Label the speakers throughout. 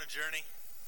Speaker 1: Journey.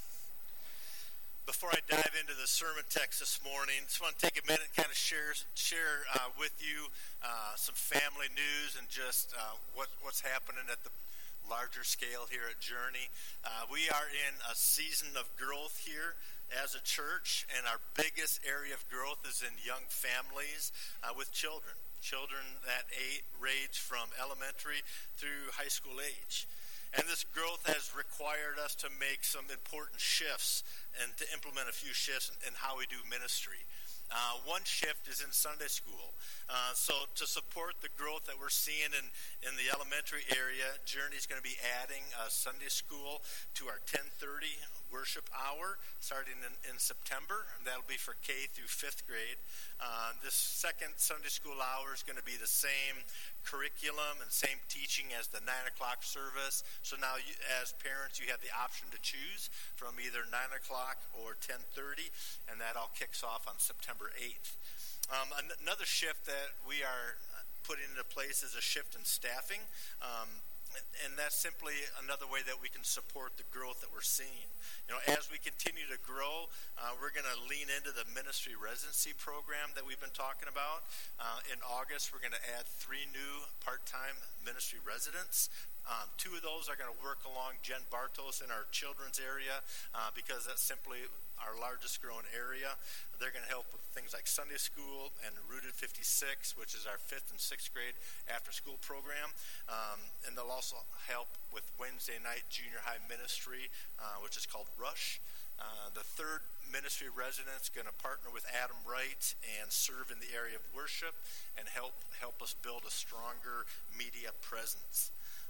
Speaker 1: Before I dive into the sermon text this morning, just want to take a minute and kind of share with you some family news and just what's happening at the larger scale here at Journey. We are in a season of growth here as a church, and our biggest area of growth is in young families with children that range from elementary through high school age. And this growth has required us to make some important shifts and to implement a few shifts in how we do ministry. One shift is in Sunday school. So to support the growth that we're seeing in the elementary area, Journey's going to be adding Sunday school to our 10:30 worship hour starting in September, and that'll be for K through 5th grade. This second Sunday school hour is going to be the same curriculum and same teaching as the 9 o'clock service. So now as parents, you have the option to choose from either 9 o'clock or 10:30, and that all kicks off on September 8th. Another shift that we are putting into place is a shift in staffing. And that's simply another way that we can support the growth that we're seeing. You know, as we continue to grow, we're going to lean into the ministry residency program that we've been talking about. In August, we're going to add 3 new part-time ministry residents. 2 of those are going to work along Jen Bartos in our children's area because that's simply our largest growing area. They're going to help with things like Sunday school and Rooted 56, which is our 5th and 6th grade after-school program. And they'll also help with Wednesday night junior high ministry, which is called Rush. The 3rd ministry resident is going to partner with Adam Wright and serve in the area of worship and help us build a stronger media presence.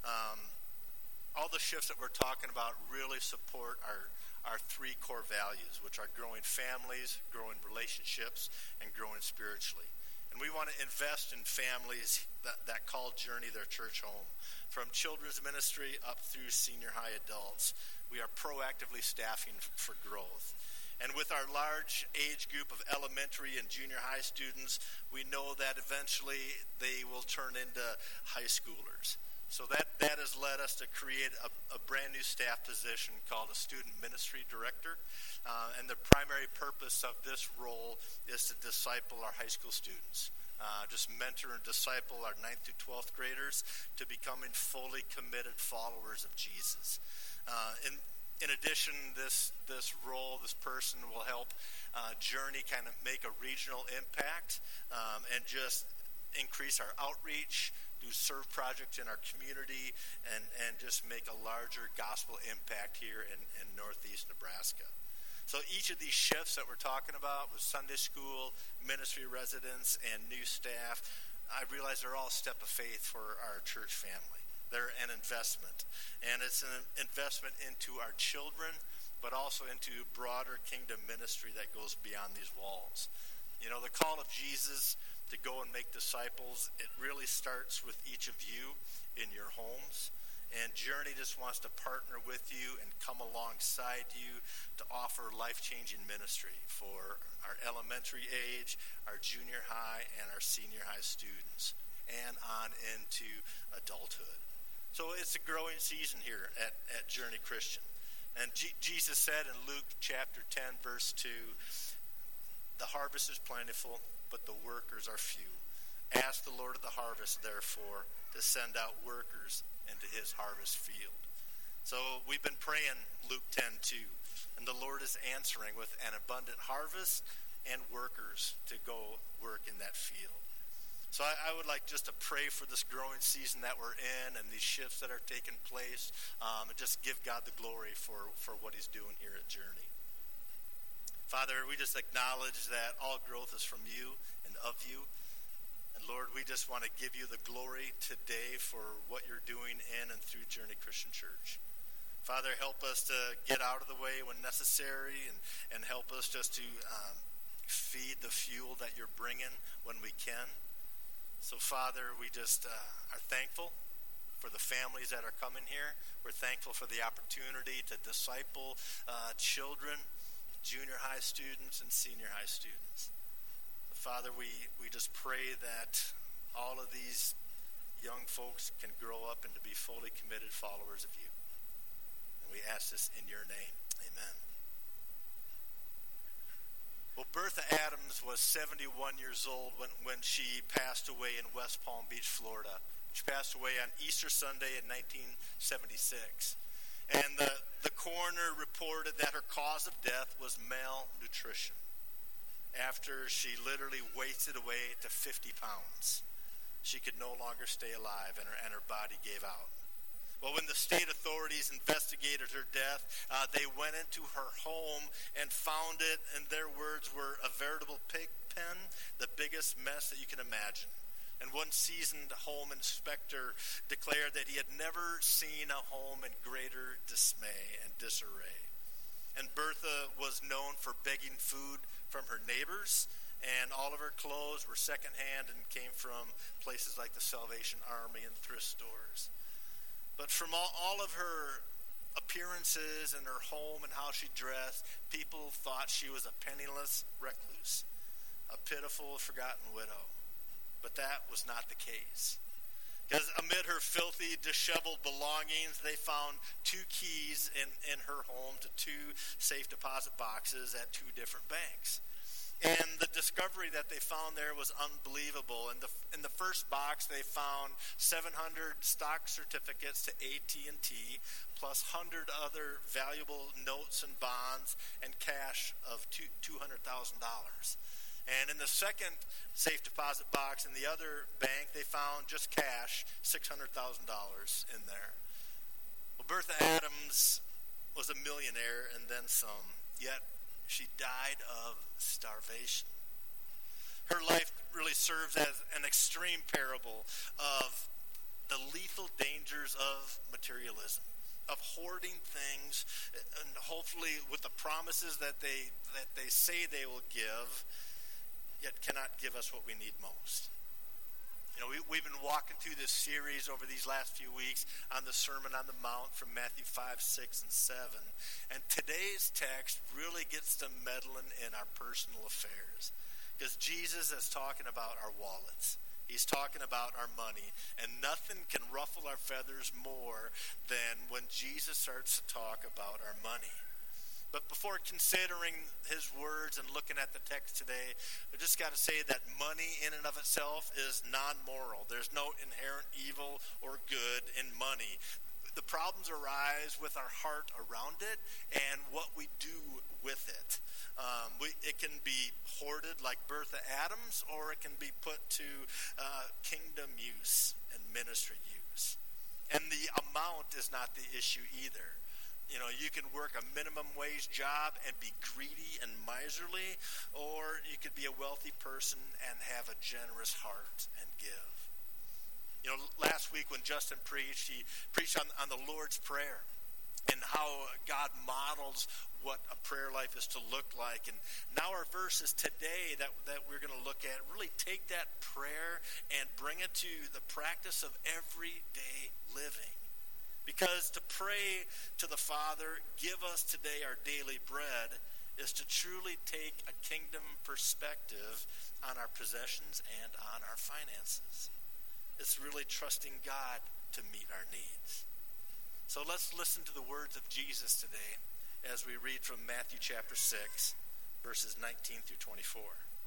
Speaker 1: All the shifts that we're talking about really support our 3 core values, which are growing families, growing relationships, and growing spiritually. And we want to invest in families that call Journey their church home. From children's ministry up through senior high adults, we are proactively staffing for growth. And with our large age group of elementary and junior high students, we know that eventually they will turn into high schoolers. So that has led us to create a brand new staff position called a student ministry director. And the primary purpose of this role is to disciple our high school students. Just mentor and disciple our 9th through 12th graders to becoming fully committed followers of Jesus. In addition, this role, this person will help Journey kind of make a regional impact and just increase our outreach, do serve projects in our community, and just make a larger gospel impact here in Northeast Nebraska. So each of these shifts that we're talking about with Sunday school, ministry residents, and new staff, I realize they're all a step of faith for our church family. They're an investment. And it's an investment into our children, but also into broader kingdom ministry that goes beyond these walls. You know, the call of Jesus to go and make disciples, it really starts with each of you in your homes. And Journey just wants to partner with you and come alongside you to offer life-changing ministry for our elementary age, our junior high, and our senior high students, and on into adulthood. So it's a growing season here at Journey Christian. And Jesus said in Luke chapter 10, verse 2, "The harvest is plentiful, but the workers are few. Ask the Lord of the harvest, therefore, to send out workers into his harvest field." So we've been praying Luke 10:2, and the Lord is answering with an abundant harvest and workers to go work in that field. So I would like just to pray for this growing season that we're in and these shifts that are taking place, and just give God the glory for what he's doing here at Journey. Father, we just acknowledge that all growth is from you and of you. And Lord, we just want to give you the glory today for what you're doing in and through Journey Christian Church. Father, help us to get out of the way when necessary and help us just to feed the fuel that you're bringing when we can. So Father, we just are thankful for the families that are coming here. We're thankful for the opportunity to disciple children, junior high students, and senior high students. Father, we just pray that all of these young folks can grow up and to be fully committed followers of you. And We ask this in your name. Amen. Well, Bertha Adams was 71 years old when she passed away in West Palm Beach, Florida. She passed away on Easter Sunday in 1976. And the coroner reported that her cause of death was malnutrition after she literally wasted away to 50 pounds. She could no longer stay alive, and her body gave out. Well, when the state authorities investigated her death, they went into her home and found it, and their words were a veritable pig pen, the biggest mess that you can imagine. And one seasoned home inspector declared that he had never seen a home in greater dismay and disarray. And Bertha was known for begging food from her neighbors, and all of her clothes were secondhand and came from places like the Salvation Army and thrift stores. But from all of her appearances and her home and how she dressed, people thought she was a penniless recluse, a pitiful, forgotten widow. But that was not the case. Because amid her filthy, disheveled belongings, they found 2 keys in her home to 2 safe deposit boxes at 2 different banks. And the discovery that they found there was unbelievable. In the first box, they found 700 stock certificates to AT&T, plus 100 other valuable notes and bonds, and cash of $200,000. And in the second safe deposit box in the other bank, they found just cash, $600,000 in there. Well, Bertha Adams was a millionaire and then some, yet she died of starvation. Her life really serves as an extreme parable of the lethal dangers of materialism, of hoarding things, and hopefully with the promises that they say they will give, yet cannot give us what we need most. You know, we've been walking through this series over these last few weeks on the Sermon on the Mount from Matthew 5, 6, and 7. And today's text really gets to meddling in our personal affairs. Because Jesus is talking about our wallets. He's talking about our money. And nothing can ruffle our feathers more than when Jesus starts to talk about our money. But before considering his words and looking at the text today, we just got to say that money in and of itself is non-moral. There's no inherent evil or good in money. The problems arise with our heart around it and what we do with it. It can be hoarded like Bertha Adams, or it can be put to kingdom use and ministry use. And the amount is not the issue either. You know, you can work a minimum wage job and be greedy and miserly, or you could be a wealthy person and have a generous heart and give. You know, last week when Justin preached, he preached on the Lord's Prayer and how God models what a prayer life is to look like. And now our verses today that we're going to look at really take that prayer and bring it to the practice of everyday living. Because to pray to the Father, give us today our daily bread, is to truly take a kingdom perspective on our possessions and on our finances. It's really trusting God to meet our needs. So let's listen to the words of Jesus today as we read from Matthew chapter 6, verses 19 through 24.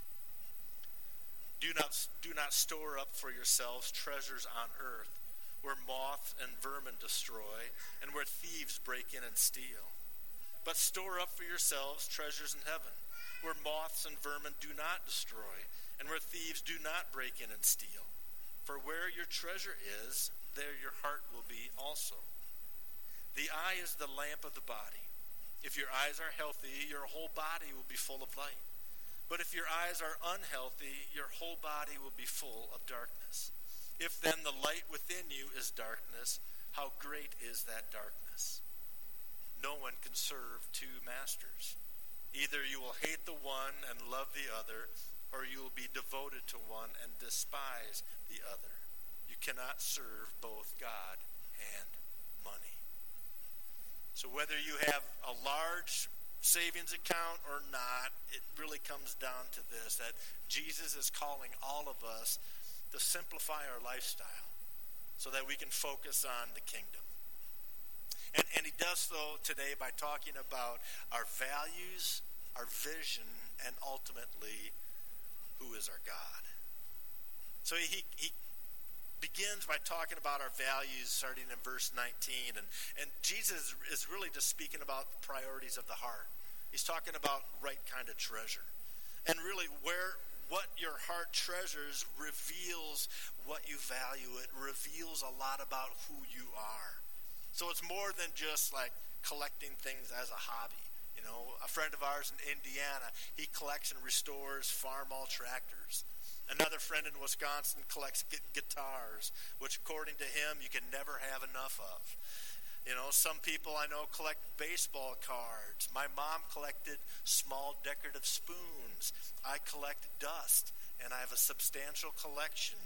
Speaker 1: Do not store up for yourselves treasures on earth, where moth and vermin destroy, and where thieves break in and steal. But store up for yourselves treasures in heaven, where moths and vermin do not destroy, and where thieves do not break in and steal. For where your treasure is, there your heart will be also. The eye is the lamp of the body. If your eyes are healthy, your whole body will be full of light. But if your eyes are unhealthy, your whole body will be full of darkness. If then the light within you is darkness, how great is that darkness? No one can serve 2 masters. Either you will hate the one and love the other, or you will be devoted to one and despise the other. You cannot serve both God and money. So whether you have a large savings account or not, it really comes down to this, that Jesus is calling all of us to simplify our lifestyle so that we can focus on the kingdom. And he does so today by talking about our values, our vision, and ultimately, who is our God. So he begins by talking about our values starting in verse 19. And Jesus is really just speaking about the priorities of the heart. He's talking about right kind of treasure. And really what your heart treasures reveals what you value. It reveals a lot about who you are. So it's more than just like collecting things as a hobby. You know, a friend of ours in Indiana, he collects and restores farm-all tractors. Another friend in Wisconsin collects guitars, which according to him, you can never have enough of. You know, some people I know collect baseball cards. My mom collected small decorative spoons. I collect dust, and I have a substantial collection.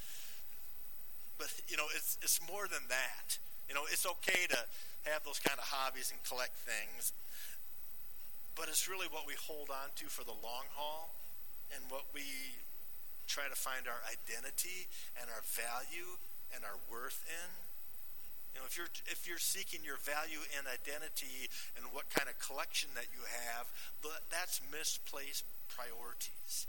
Speaker 1: But, you know, it's more than that. You know, it's okay to have those kind of hobbies and collect things, but it's really what we hold on to for the long haul and what we try to find our identity and our value and our worth in. You know, if you're seeking your value and identity and what kind of collection that you have, that's misplaced priorities.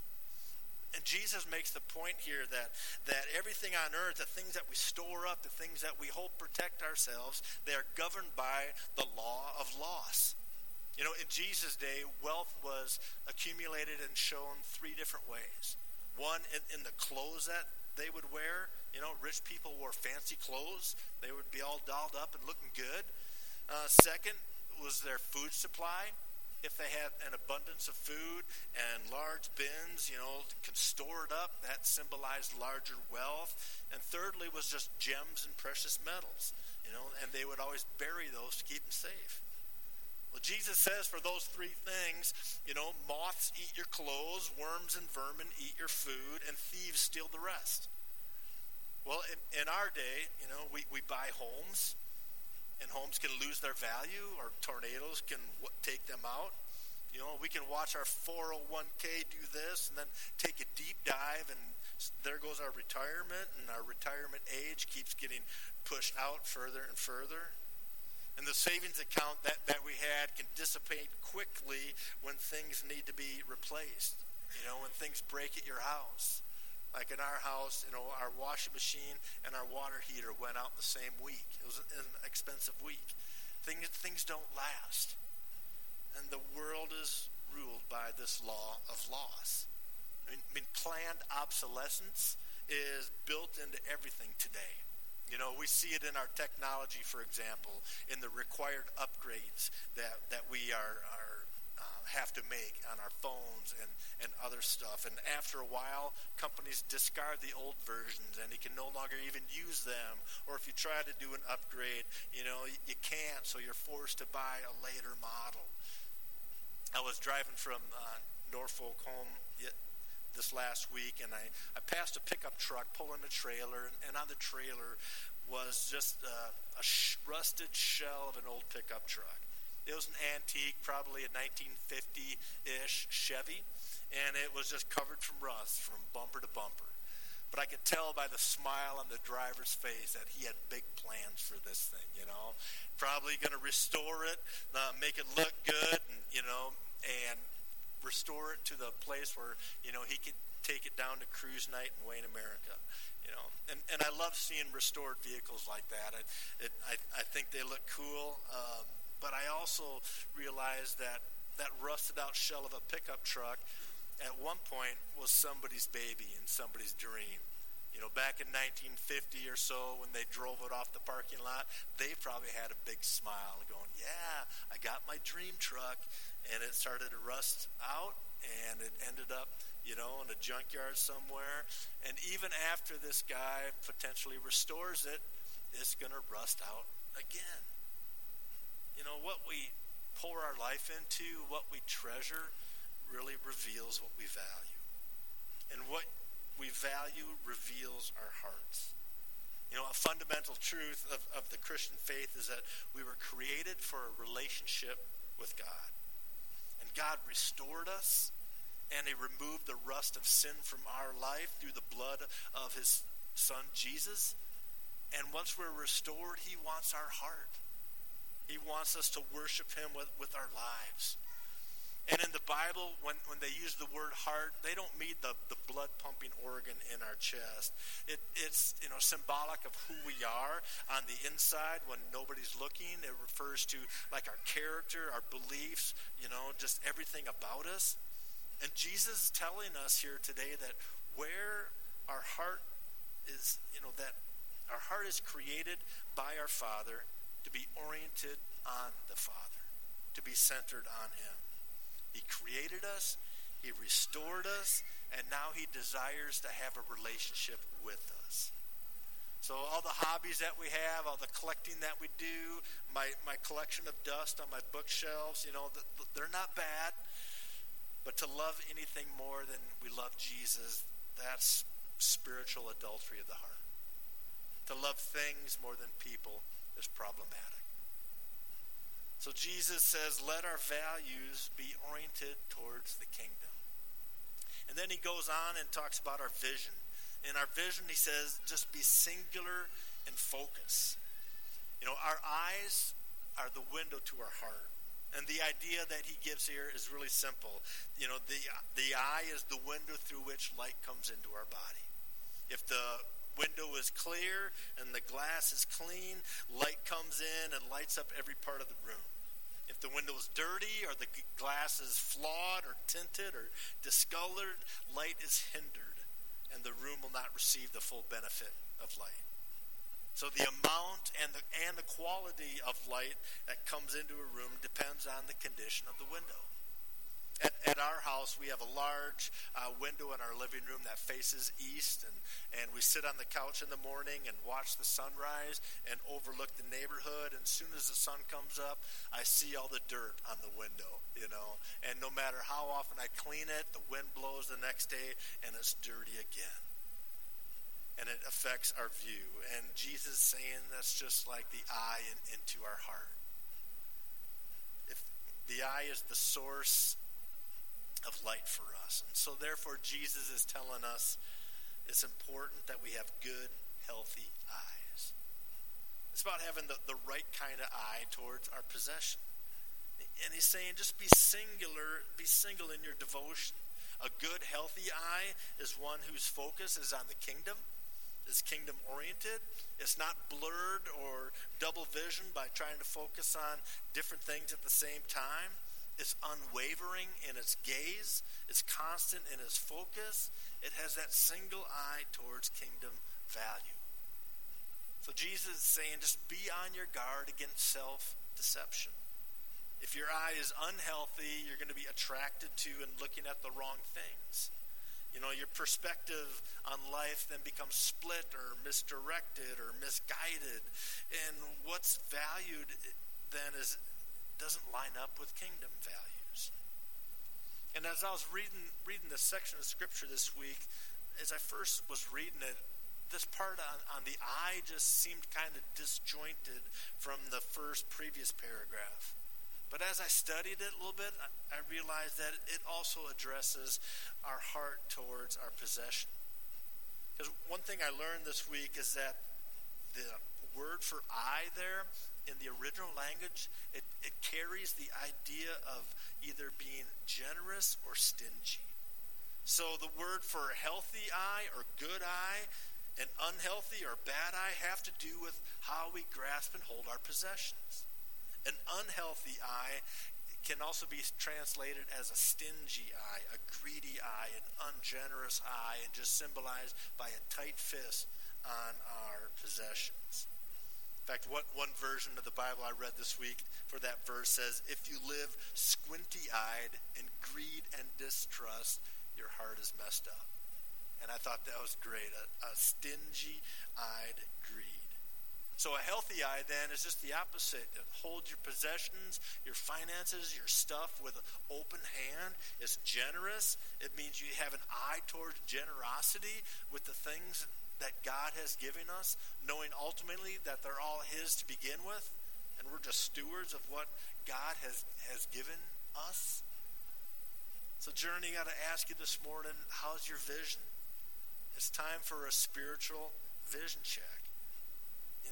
Speaker 1: And Jesus makes the point here that everything on earth, the things that we store up, the things that we hold protect ourselves, they are governed by the law of loss. You know, in Jesus' day, wealth was accumulated and shown three different ways. One, in the clothes that they would wear. You know, rich people wore fancy clothes. They would be all dolled up and looking good. Second was their food supply. If they had an abundance of food and large bins, you know, can store it up, that symbolized larger wealth. And thirdly was just gems and precious metals, you know, and they would always bury those to keep them safe. Well, Jesus says for those three things, you know, moths eat your clothes, worms and vermin eat your food, and thieves steal the rest. Well, in our day, you know, we buy homes, and homes can lose their value, or tornadoes can take them out. You know, we can watch our 401k do this, and then take a deep dive, and there goes our retirement, and our retirement age keeps getting pushed out further and further. And the savings account that we had can dissipate quickly when things need to be replaced. You know, when things break at your house. Like in our house, you know, our washing machine and our water heater went out the same week. It was an expensive week. Things don't last. And the world is ruled by this law of loss. I mean, planned obsolescence is built into everything today. You know, we see it in our technology, for example, in the required upgrades that we have to make on our phones and other stuff. And after a while, companies discard the old versions, and you can no longer even use them. Or if you try to do an upgrade, you know, you can't, so you're forced to buy a later model. I was driving from Norfolk home this last week, and I passed a pickup truck pulling a trailer, and on the trailer was just a rusted shell of an old pickup truck. It was an antique, probably a 1950-ish Chevy, and it was just covered from rust from bumper to bumper. But I could tell by the smile on the driver's face that he had big plans for this thing, you know. Probably going to restore it, make it look good, and, you know, and restore it to the place where, you know, he could take it down to cruise night in Wayne, America, you know. And I love seeing restored vehicles like that. I think they look cool, but I also realize that rusted out shell of a pickup truck at one point was somebody's baby and somebody's dream. You know, back in 1950 or so, when they drove it off the parking lot, they probably had a big smile going, yeah, I got my dream truck. And it started to rust out, and it ended up, you know, in a junkyard somewhere. And even after this guy potentially restores it, it's going to rust out again. You know, what we pour our life into, what we treasure, really reveals what we value. And what we value reveals our hearts. You know, a fundamental truth of the Christian faith is that we were created for a relationship with God. And God restored us, and he removed the rust of sin from our life through the blood of his son Jesus. And once we're restored, he wants our heart. He wants us to worship him with our lives. And in the Bible, when they use the word heart, they don't mean the blood pumping organ in our chest. It's symbolic of who we are on the inside when nobody's looking. It refers to like our character, our beliefs, just everything about us. And Jesus is telling us here today that where our heart is, that our heart is created by our Father to be oriented on the Father, to be centered on him. He created us, he restored us, and now he desires to have a relationship with us. So all the hobbies that we have, all the collecting that we do, my collection of dust on my bookshelves, they're not bad. But to love anything more than we love Jesus, that's spiritual adultery of the heart. To love things more than people is problematic. So Jesus says, let our values be oriented towards the kingdom. And then he goes on and talks about our vision. In our vision, he says, just be singular and focus. Our eyes are the window to our heart. And the idea that he gives here is really simple. The eye is the window through which light comes into our body. If the window is clear and the glass is clean, light comes in and lights up every part of the room. If the window is dirty or the glass is flawed or tinted or discolored, light is hindered and the room will not receive the full benefit of light. So the amount and the quality of light that comes into a room depends on the condition of the window. At our house, we have a large window in our living room that faces east, and we sit on the couch in the morning and watch the sunrise and overlook the neighborhood. And as soon as the sun comes up, I see all the dirt on the window, And no matter how often I clean it, the wind blows the next day, and it's dirty again. And it affects our view. And Jesus is saying that's just like the eye into our heart. If the eye is the source of light for us. And so therefore Jesus is telling us it's important that we have good, healthy eyes. It's about having the right kind of eye towards our possession. And he's saying just be single in your devotion. A good, healthy eye is one whose focus is on the kingdom, is kingdom oriented. It's not blurred or double visioned by trying to focus on different things at the same time. It's unwavering in its gaze. It's constant in its focus. It has that single eye towards kingdom value. So Jesus is saying just be on your guard against self-deception. If your eye is unhealthy, you're going to be attracted to and looking at the wrong things. Your perspective on life then becomes split or misdirected or misguided. And what's valued then doesn't line up with kingdom values. And as I was reading this section of scripture this week, as I first was reading it, this part on the eye just seemed kind of disjointed from the previous paragraph. But as I studied it a little bit, I realized that it also addresses our heart towards our possession. Because one thing I learned this week is that the word for eye there, in the original language, it carries the idea of either being generous or stingy. So the word for healthy eye or good eye and unhealthy or bad eye have to do with how we grasp and hold our possessions. An unhealthy eye can also be translated as a stingy eye, a greedy eye, an ungenerous eye, and just symbolized by a tight fist on our possessions. In fact, one version of the Bible I read this week for that verse says, if you live squinty-eyed in greed and distrust, your heart is messed up. And I thought that was great, a stingy-eyed greed. So a healthy eye then is just the opposite. It holds your possessions, your finances, your stuff with an open hand. It's generous. It means you have an eye towards generosity with the things that God has given us, knowing ultimately that they're all his to begin with, and we're just stewards of what God has given us. So Journey, I got to ask you this morning, how's your vision? It's time for a spiritual vision check. So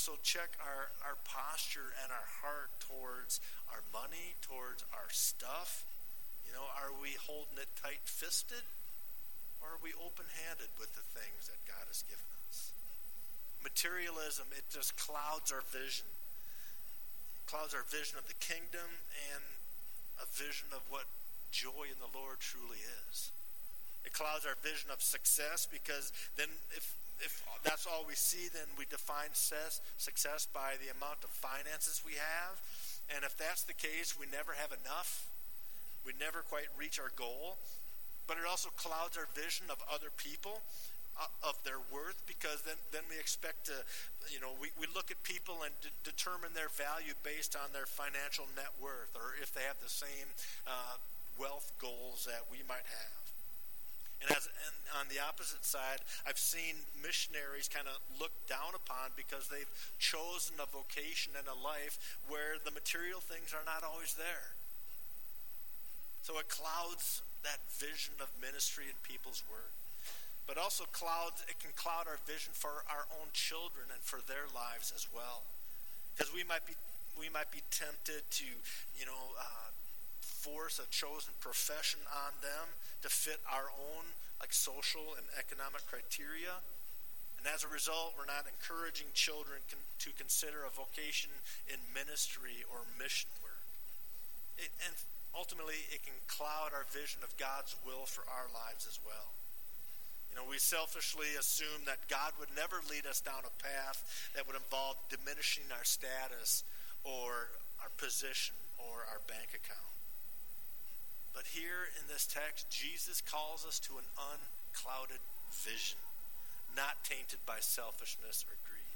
Speaker 1: also check our posture and our heart towards our money, towards our stuff. Are we holding it tight-fisted? Or are we open-handed with the things that God has given us? Materialism, it just clouds our vision. Clouds our vision of the kingdom and a vision of what joy in the Lord truly is. It clouds our vision of success, because then if that's all we see, then we define success by the amount of finances we have. And if that's the case, we never have enough. We never quite reach our goal. But it also clouds our vision of other people, of their worth, because then we expect to, we look at people and determine their value based on their financial net worth, or if they have the same wealth goals that we might have. And on the opposite side, I've seen missionaries kind of looked down upon because they've chosen a vocation and a life where the material things are not always there. So it clouds that vision of ministry and people's work. But also it can cloud our vision for our own children and for their lives as well. Because we might be tempted to, force a chosen profession on them to fit our own social and economic criteria. And as a result, we're not encouraging children to consider a vocation in ministry or mission work. And ultimately, it can cloud our vision of God's will for our lives as well. We selfishly assume that God would never lead us down a path that would involve diminishing our status or our position or our bank account. But here in this text, Jesus calls us to an unclouded vision, not tainted by selfishness or greed.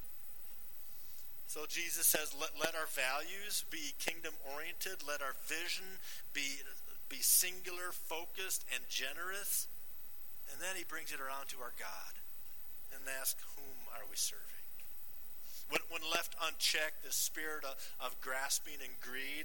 Speaker 1: So Jesus says, let our values be kingdom-oriented. Let our vision be singular, focused, and generous. And then he brings it around to our God and asks, whom are we serving? When left unchecked, the spirit of grasping and greed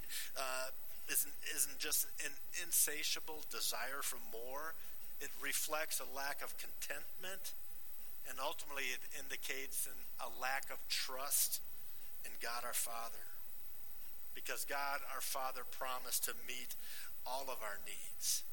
Speaker 1: isn't just an insatiable desire for more. It reflects a lack of contentment, and ultimately it indicates a lack of trust in God our Father. Because God our Father promised to meet all of our needs.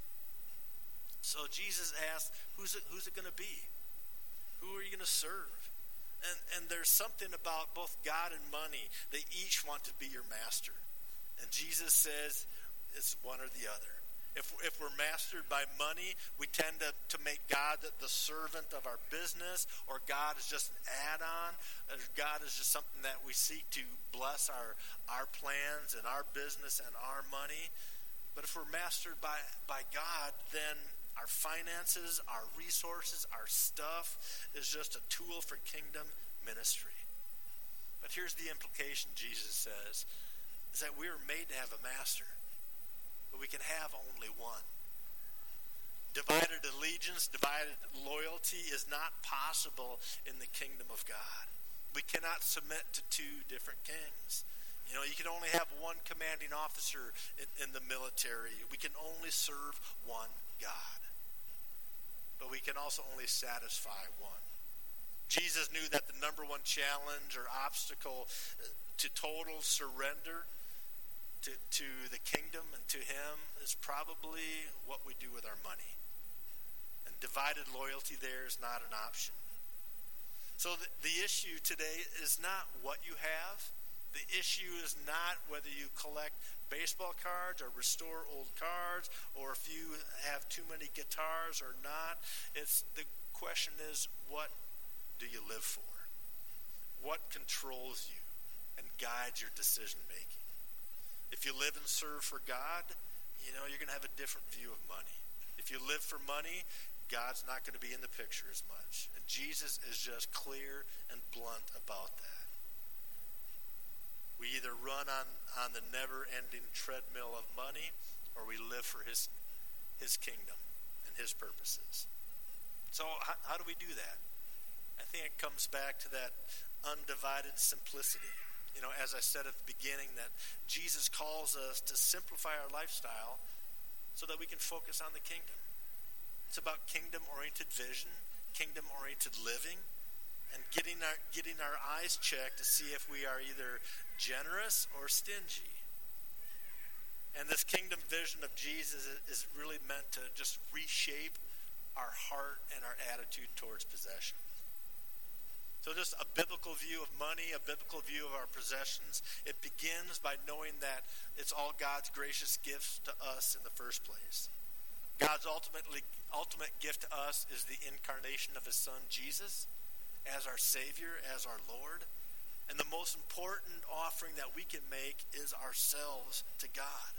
Speaker 1: So Jesus asked, who's it going to be? Who are you going to serve? And there's something about both God and money. They each want to be your master. And Jesus says it's one or the other. If we're mastered by money, we tend to make God the servant of our business, or God is just an add-on, or God is just something that we seek to bless our plans and our business and our money. But if we're mastered by God, then our finances, our resources, our stuff is just a tool for kingdom ministry. But here's the implication, Jesus says, is that we are made to have a master, but we can have only one. Divided allegiance, divided loyalty is not possible in the kingdom of God. We cannot submit to two different kings. You can only have one commanding officer in the military. We can only serve one God. But we can also only satisfy one. Jesus knew that the number one challenge or obstacle to total surrender to the kingdom and to him is probably what we do with our money. And divided loyalty there is not an option. So the issue today is not what you have. The issue is not whether you collect baseball cards or restore old cards, or if you have too many guitars or not. The question is, what do you live for? What controls you and guides your decision making? If you live and serve for God, you're going to have a different view of money. If you live for money, God's not going to be in the picture as much. And Jesus is just clear and blunt about that. We either run on the never-ending treadmill of money, or we live for his kingdom and his purposes. So how do we do that? I think it comes back to that undivided simplicity. As I said at the beginning, that Jesus calls us to simplify our lifestyle so that we can focus on the kingdom. It's about kingdom-oriented vision, kingdom-oriented living, and getting our eyes checked to see if we are either generous or stingy. And this kingdom vision of Jesus is really meant to just reshape our heart and our attitude towards possession. So just a biblical view of money, a biblical view of our possessions, it begins by knowing that it's all God's gracious gifts to us in the first place. God's ultimate gift to us is the incarnation of his son Jesus as our Savior, as our Lord. And the most important offering that we can make is ourselves to God.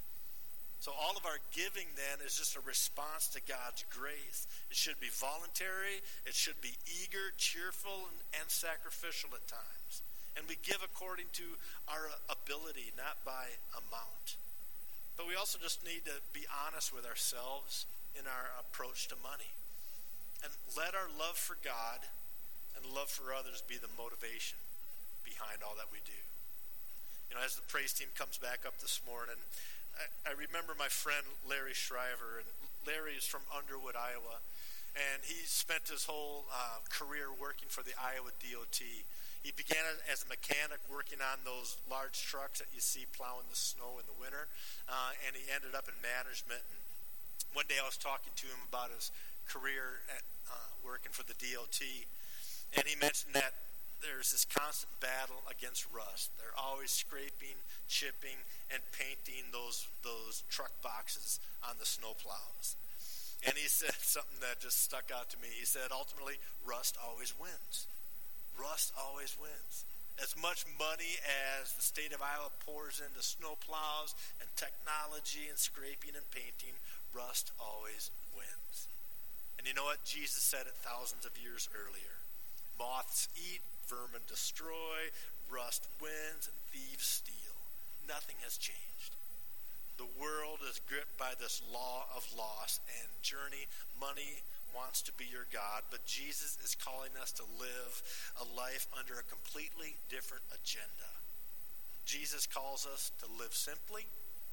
Speaker 1: So all of our giving then is just a response to God's grace. It should be voluntary. It should be eager, cheerful, and sacrificial at times. And we give according to our ability, not by amount. But we also just need to be honest with ourselves in our approach to money. And let our love for God and love for others be the motivation behind all that we do. You know, as the praise team comes back up this morning, I remember my friend Larry Shriver, and Larry is from Underwood, Iowa, and he spent his whole career working for the Iowa DOT. He began as a mechanic working on those large trucks that you see plowing the snow in the winter, and he ended up in management. And one day I was talking to him about his career at working for the DOT, and he mentioned that there's this constant battle against rust. They're always scraping, chipping, and painting those truck boxes on the snow plows. And he said something that just stuck out to me. He said, ultimately, rust always wins. Rust always wins. As much money as the state of Iowa pours into snow plows and technology and scraping and painting, rust always wins. And you know what? Jesus said it thousands of years earlier. Moths eat, vermin destroy, rust wins, and thieves steal. Nothing has changed. The world is gripped by this law of loss and journey. Money wants to be your God, but Jesus is calling us to live a life under a completely different agenda. Jesus calls us to live simply,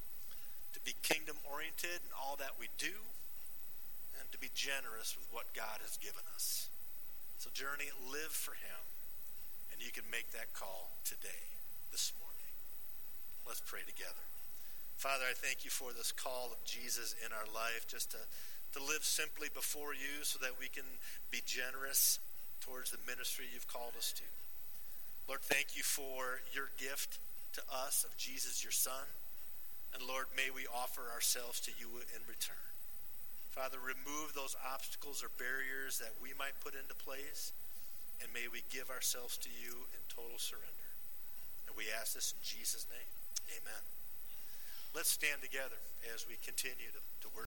Speaker 1: to be kingdom-oriented in all that we do, and to be generous with what God has given us. So journey, live for him. And you can make that call today, this morning. Let's pray together. Father, I thank you for this call of Jesus in our life, just to live simply before you so that we can be generous towards the ministry you've called us to. Lord, thank you for your gift to us of Jesus, your son. And Lord, may we offer ourselves to you in return. Father, remove those obstacles or barriers that we might put into place, and may we give ourselves to you in total surrender. And we ask this in Jesus' name. Amen. Let's stand together as we continue to worship.